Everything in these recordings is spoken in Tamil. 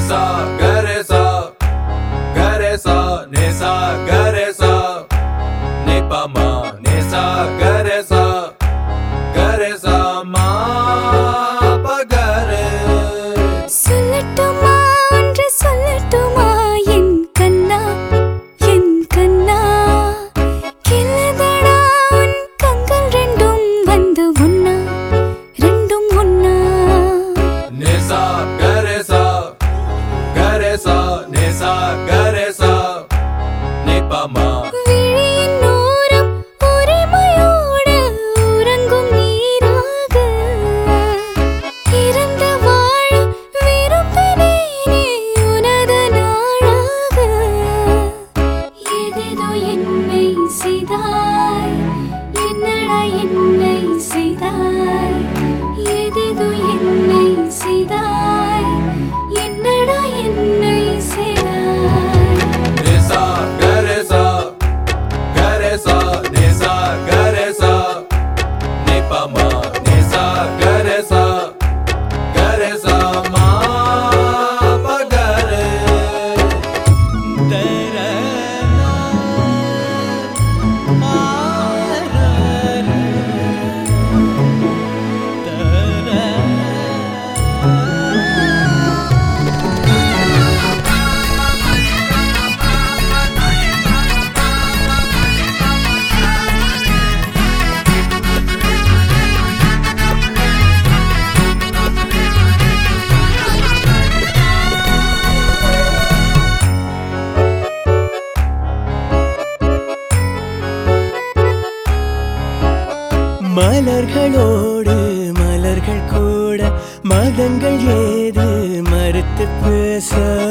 மலர்களோடு மலர்கள் கூட மதங்கள் ஏது மறுத்து பேச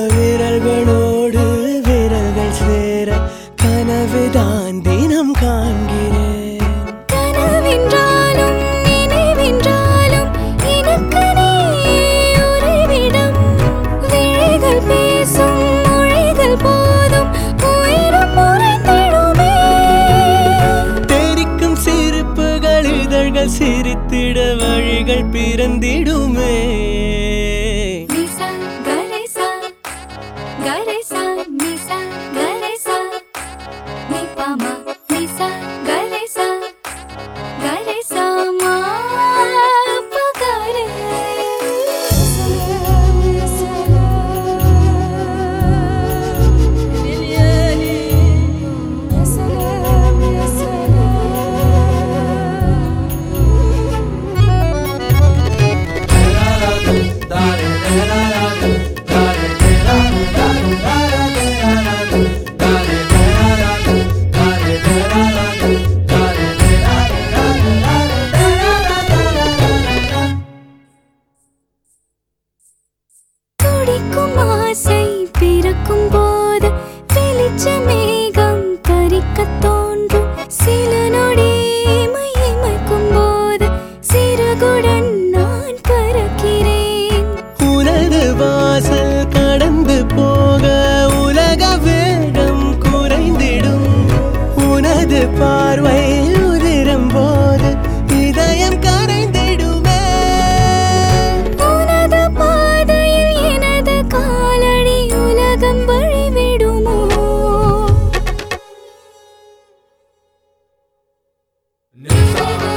விரல்களோடு விரல்கள் சேர கனவுதான் தினம் காண்கிறேன். கனவென்றாலும் நினைவென்றாலும் எனக்கு நீ உறைவிடம். விழிகள் பேசும் மொழிகள் போதும் உயிரும் உறைந்திடுமே. தெரிக்கும் சிரிப்புகள் இதழ்கள் சிரித்திட வழிகள் பிறந்திடுமே. நிசா கரேசா கரேசா நிசா கரேசா நிபாமா நிசா கரேசா கரேசா மா பகரே. துடிக்கும் ஆசை பிறக்கும் போது வெளிச்ச மேகம் பறிக்க தோன்றும். சில நொடி மைக்கும் போது சிறகுடன் நான் பறக்கிறேன். உனது வாசல் கடந்து போக உலக வேகம் குறைந்திடும். உனது பார்வை உதிரும் போது இதயம் கரைந்திடுமே. உனது பாதையில் எனது காலடி உலகம் வழிவிடுமோ. Nisa